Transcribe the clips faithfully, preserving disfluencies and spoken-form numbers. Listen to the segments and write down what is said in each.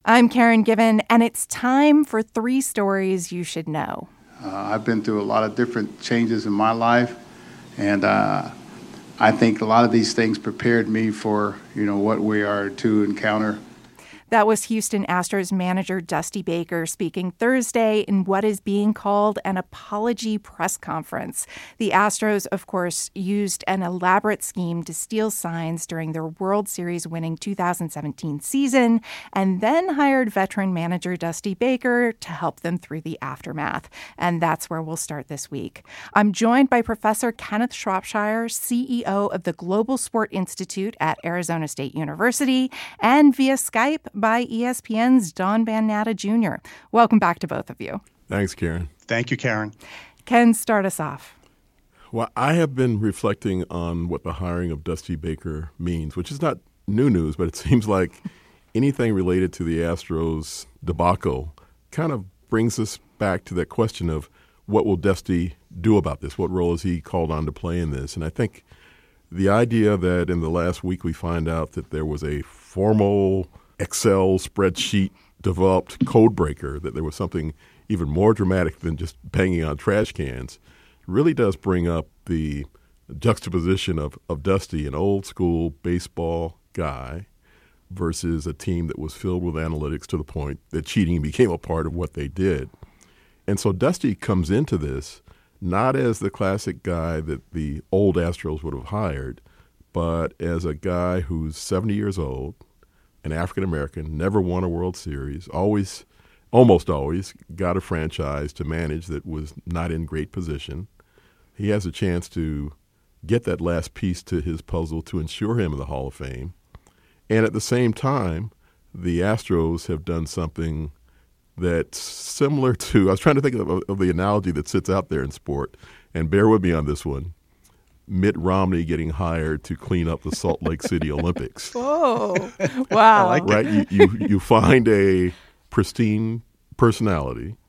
I'm Karen Given, and it's time for three stories you should know. Uh, I've been through a lot of different changes in my life, and uh, I think a lot of these things prepared me for, you know, what we are to encounter. That was Houston Astros manager Dusty Baker speaking Thursday in what is being called an apology press conference. The Astros, of course, used an elaborate scheme to steal signs during their World Series winning two thousand seventeen season, and then hired veteran manager Dusty Baker to help them through the aftermath. And that's where we'll start this week. I'm joined by Professor Kenneth Shropshire, C E O of the Global Sport Institute at Arizona State University, and via Skype by E S P N's Don Van Natta Junior Welcome back to both of you. Thanks, Karen. Thank you, Karen. Ken, start us off. Well, I have been reflecting on what the hiring of Dusty Baker means, which is not new news, but it seems like anything related to the Astros debacle kind of brings us back to that question of what will Dusty do about this? What role is he called on to play in this? And I think the idea that in the last week we find out that there was a formal Excel spreadsheet developed code breaker, that there was something even more dramatic than just banging on trash cans, really does bring up the juxtaposition of, of Dusty, an old school baseball guy, versus a team that was filled with analytics to the point that cheating became a part of what they did. And so Dusty comes into this not as the classic guy that the old Astros would have hired, but as a guy who's seventy years old, an African-American, never won a World Series, always, almost always got a franchise to manage that was not in great position. He has a chance to get that last piece to his puzzle to ensure him in the Hall of Fame. And at the same time, the Astros have done something that's similar to, I was trying to think of, of the analogy that sits out there in sport, and bear with me on this one. Mitt Romney getting hired to clean up the Salt Lake City Olympics. Oh, wow. like right? You, you you find a pristine personality,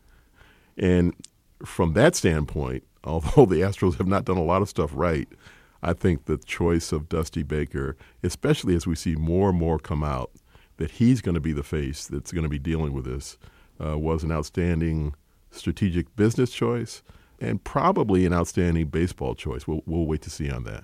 and from that standpoint, although the Astros have not done a lot of stuff right, I think the choice of Dusty Baker, especially as we see more and more come out, that he's going to be the face that's going to be dealing with this, uh, was an outstanding strategic business choice, and probably an outstanding baseball choice. We'll, we'll wait to see on that.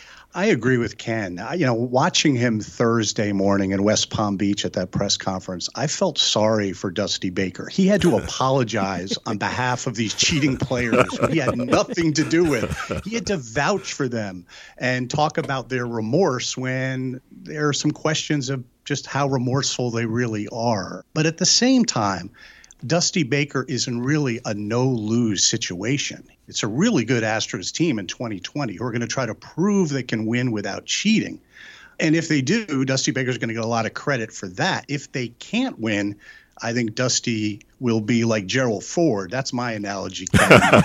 I agree with Ken. I, you know, watching him Thursday morning in West Palm Beach at that press conference, I felt sorry for Dusty Baker. He had to apologize on behalf of these cheating players who he had nothing to do with. He had to vouch for them and talk about their remorse when there are some questions of just how remorseful they really are. But at the same time, Dusty Baker is in really a no-lose situation. It's a really good Astros team in twenty twenty who are going to try to prove they can win without cheating. And if they do, Dusty Baker's going to get a lot of credit for that. If they can't win, I think Dusty will be like Gerald Ford. That's my analogy, Ken.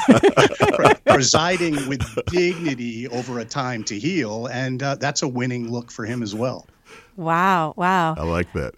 Presiding with dignity over a time to heal, and uh, that's a winning look for him as well. Wow, wow. I like that.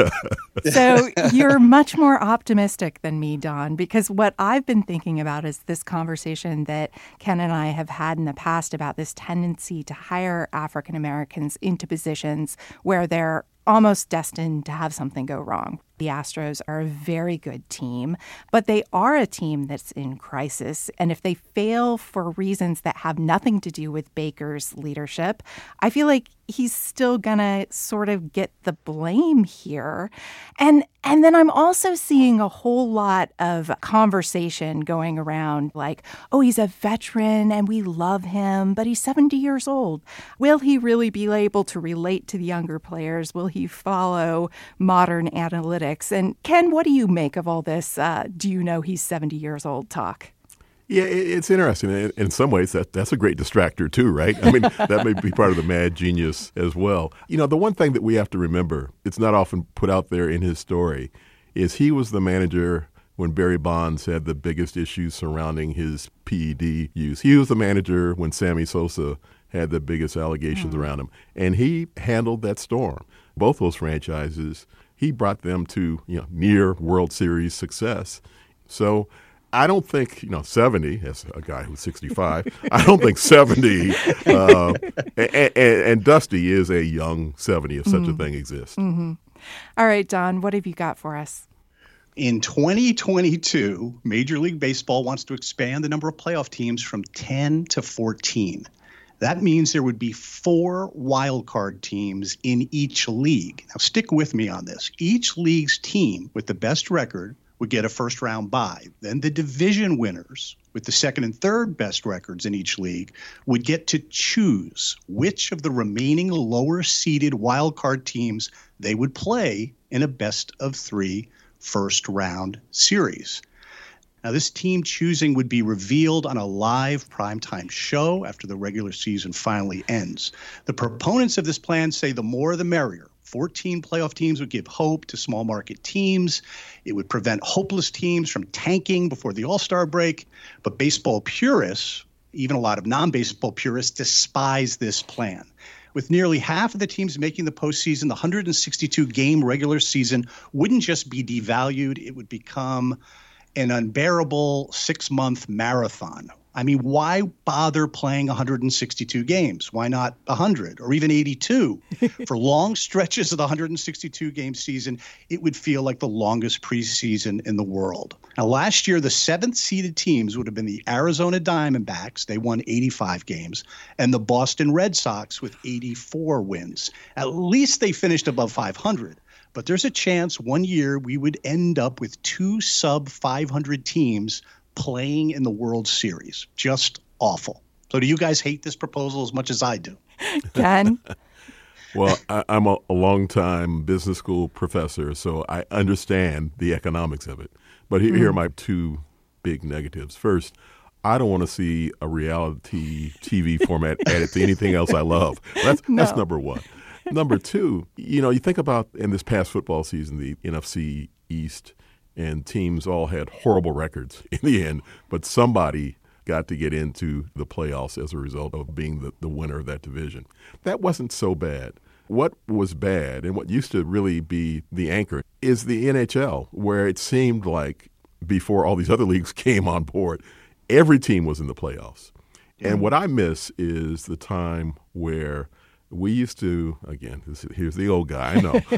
So you're much more optimistic than me, Don, because what I've been thinking about is this conversation that Ken and I have had in the past about this tendency to hire African Americans into positions where they're almost destined to have something go wrong. The Astros are a very good team, but they are a team that's in crisis. And if they fail for reasons that have nothing to do with Baker's leadership, I feel like he's still going to sort of get the blame here. And and then I'm also seeing a whole lot of conversation going around like, oh, he's a veteran and we love him, but he's seventy years old. Will he really be able to relate to the younger players? Will he follow modern analytics? And Ken, what do you make of all this? Uh, do you know he's seventy years old talk? Yeah, it's interesting. In some ways, that that's a great distractor too, right? I mean, that may be part of the mad genius as well. You know, the one thing that we have to remember, it's not often put out there in his story, is he was the manager when Barry Bonds had the biggest issues surrounding his P E D use. He was the manager when Sammy Sosa had the biggest allegations mm-hmm. around him. And he handled that storm. Both those franchises, he brought them to, you know, near World Series success. So I don't think, you know, seventy, as a guy who's sixty-five, I don't think seventy, uh, and, and, and Dusty is a young seventy if such mm-hmm. a thing exists. Mm-hmm. All right, Don, what have you got for us? In twenty twenty-two, Major League Baseball wants to expand the number of playoff teams from ten to fourteen. That means there would be four wildcard teams in each league. Now, stick with me on this. Each league's team with the best record would get a first-round bye. Then the division winners with the second and third best records in each league would get to choose which of the remaining lower-seeded wildcard teams they would play in a best-of-three first-round series. Now, this team choosing would be revealed on a live primetime show after the regular season finally ends. The proponents of this plan say the more the merrier. fourteen playoff teams would give hope to small market teams. It would prevent hopeless teams from tanking before the All-Star break. But baseball purists, even a lot of non-baseball purists, despise this plan. With nearly half of the teams making the postseason, the one hundred sixty-two game regular season wouldn't just be devalued, it would become an unbearable six-month marathon. I mean, why bother playing one hundred sixty-two games? Why not one hundred or even eighty-two? For long stretches of the one hundred sixty-two game season, it would feel like the longest preseason in the world. Now, last year, the seventh seeded teams would have been the Arizona Diamondbacks. They won eighty-five games, and the Boston Red Sox with eighty-four wins. At least they finished above five hundred. But there's a chance one year we would end up with two sub five hundred teams playing in the World Series. Just awful. So do you guys hate this proposal as much as I do? Ken? Well, I, I'm a, a long-time business school professor, so I understand the economics of it. But here, mm. here are my two big negatives. First, I don't want to see a reality T V format added to anything else I love. That's, no. that's number one. Number two, you know, you think about in this past football season, the N F C East, and teams all had horrible records in the end, but somebody got to get into the playoffs as a result of being the, the winner of that division. That wasn't so bad. What was bad, and what used to really be the anchor, is the N H L, where it seemed like before all these other leagues came on board, every team was in the playoffs. Yeah. And what I miss is the time where we used to, again, this, here's the old guy, I know.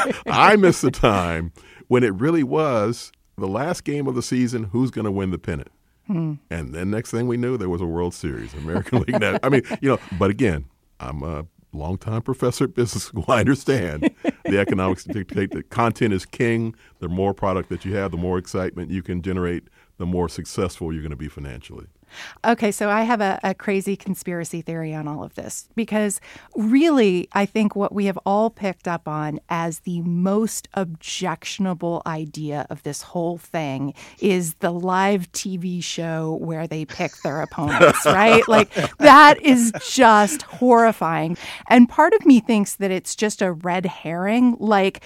I miss the time when it really was the last game of the season, who's going to win the pennant? Hmm. And then next thing we knew, there was a World Series, American League. Net. I mean, you know, but again, I'm a longtime professor at business school. I understand the economics dictate that content is king. The more product that you have, the more excitement you can generate, the more successful you're going to be financially. Okay, so I have a, a crazy conspiracy theory on all of this, because really, I think what we have all picked up on as the most objectionable idea of this whole thing is the live T V show where they pick their opponents, right? Like, that is just horrifying. And part of me thinks that it's just a red herring. Like,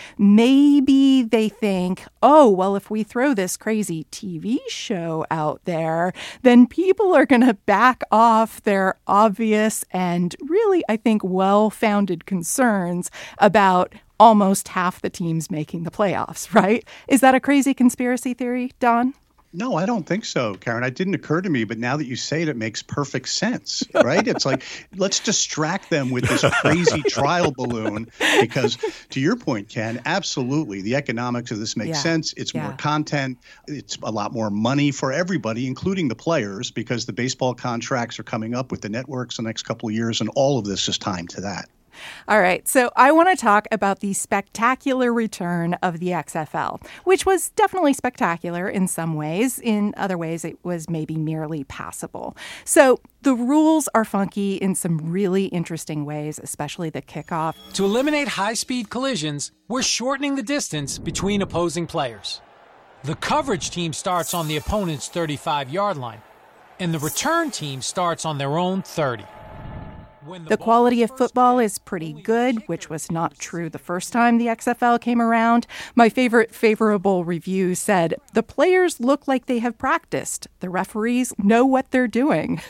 maybe they think, oh, well, if we throw this crazy T V show out there, then people People are going to back off their obvious and really, I think, well-founded concerns about almost half the teams making the playoffs, right? Is that a crazy conspiracy theory, Don? No, I don't think so, Karen. It didn't occur to me, but now that you say it, it makes perfect sense, right? It's like, let's distract them with this crazy trial balloon because, to your point, Ken, absolutely, the economics of this makes yeah. sense. It's yeah. more content. It's a lot more money for everybody, including the players, because the baseball contracts are coming up with the networks the next couple of years, and all of this is timed to that. All right, so I want to talk about the spectacular return of the X F L, which was definitely spectacular in some ways. In other ways, it was maybe merely passable. So the rules are funky in some really interesting ways, especially the kickoff. To eliminate high-speed collisions, we're shortening the distance between opposing players. The coverage team starts on the opponent's thirty-five-yard line, and the return team starts on their own thirty. The quality of football is pretty good, which was not true the first time the X F L came around. My favorite favorable review said, the players look like they have practiced. The referees know what they're doing.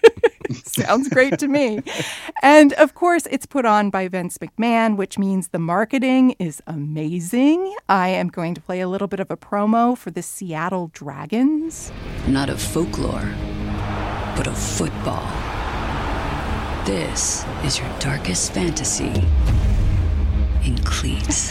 Sounds great to me. And of course, it's put on by Vince McMahon, which means the marketing is amazing. I am going to play a little bit of a promo for the Seattle Dragons. Not of folklore, but of football. This is your darkest fantasy. in cleats.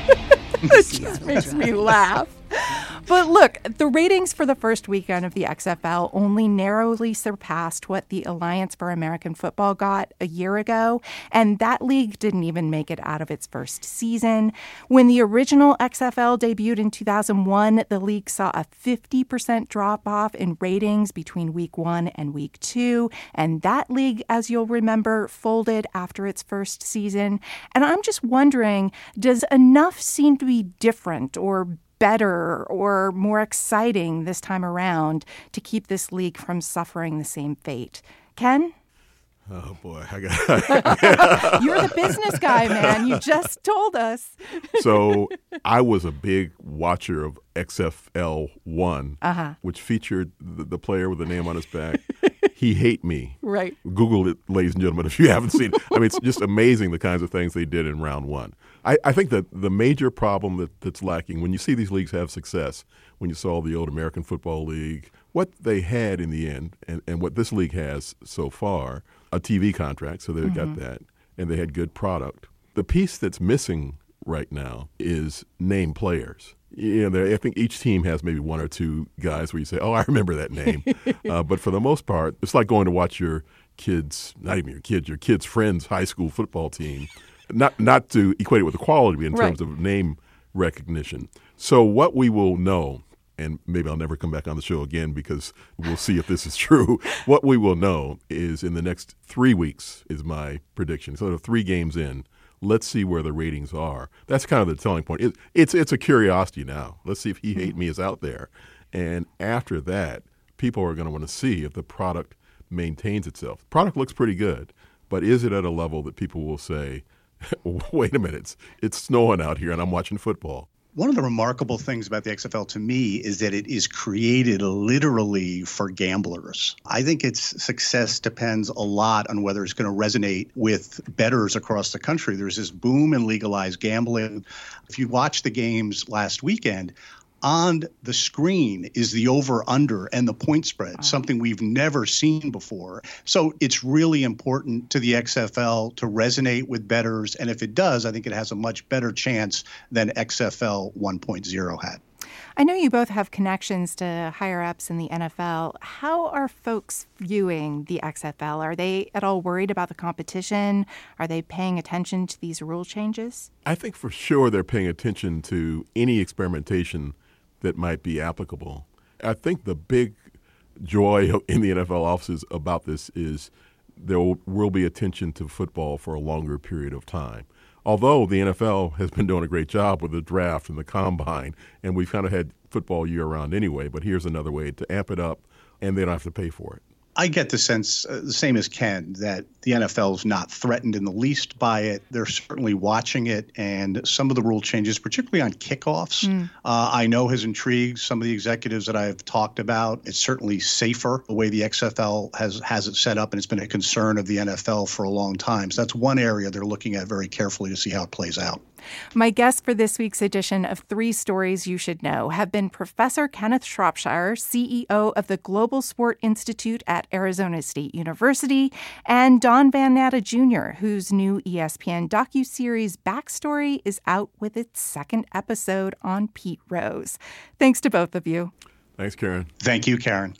It just makes me laugh. But look, the ratings for the first weekend of the X F L only narrowly surpassed what the Alliance for American Football got a year ago, and that league didn't even make it out of its first season. When the original X F L debuted in two thousand one, the league saw a fifty percent drop-off in ratings between week one and week two, and that league, as you'll remember, folded after its first season. And I'm just wondering, does enough seem to be different or better or more exciting this time around to keep this league from suffering the same fate? Ken? Oh, boy. I got You're the business guy, man. You just told us. So I was a big watcher of X F L one, uh-huh. which featured the, the player with the name on his back. He Hate Me. Right. Google it, ladies and gentlemen, if you haven't seen it. I mean, it's just amazing the kinds of things they did in round one. I, I think that the major problem that, that's lacking, when you see these leagues have success, when you saw the old American Football League, what they had in the end, and, and what this league has so far, a T V contract, so they've mm-hmm. got that, and they had good product. The piece that's missing right now is name players. You know, I think each team has maybe one or two guys where you say, oh, I remember that name. uh, but for the most part, it's like going to watch your kids, not even your kids, your kids' friends' high school football team, not not to equate it with the quality in terms right. of name recognition. So what we will know, and maybe I'll never come back on the show again because we'll see if this is true. What we will know is in the next three weeks is my prediction. So the three games in, let's see where the ratings are. That's kind of the telling point. It, it's it's a curiosity now. Let's see if He Hate Me is out there. And after that, people are going to want to see if the product maintains itself. The product looks pretty good, but is it at a level that people will say, wait a minute, it's, it's snowing out here and I'm watching football? One of the remarkable things about the X F L to me is that it is created literally for gamblers. I think its success depends a lot on whether it's going to resonate with bettors across the country. There's this boom in legalized gambling. If you watch the games last weekend, on the screen is the over-under and the point spread, wow. something we've never seen before. So it's really important to the X F L to resonate with bettors. And if it does, I think it has a much better chance than X F L one point oh had. I know you both have connections to higher-ups in the N F L. How are folks viewing the X F L? Are they at all worried about the competition? Are they paying attention to these rule changes? I think for sure they're paying attention to any experimentation that might be applicable. I think the big joy in the N F L offices about this is there will be attention to football for a longer period of time. Although the N F L has been doing a great job with the draft and the combine, and we've kind of had football year-round anyway, but here's another way to amp it up, and they don't have to pay for it. I get the sense, uh, the same as Ken, that the N F L is not threatened in the least by it. They're certainly watching it, and some of the rule changes, particularly on kickoffs, mm. uh, I know has intrigued some of the executives that I've talked about. It's certainly safer the way the X F L has, has it set up, and it's been a concern of the N F L for a long time. So that's one area they're looking at very carefully to see how it plays out. My guests for this week's edition of Three Stories You Should Know have been Professor Kenneth Shropshire, C E O of the Global Sport Institute at Arizona State University, and Don Van Natta Junior, whose new E S P N docuseries Backstory is out with its second episode on Pete Rose. Thanks to both of you. Thanks, Karen. Thank you, Karen.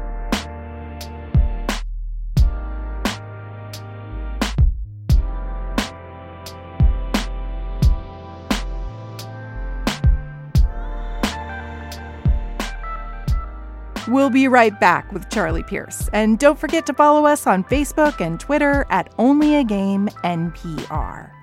We'll be right back with Charlie Pierce. And don't forget to follow us on Facebook and Twitter at Only a Game N P R.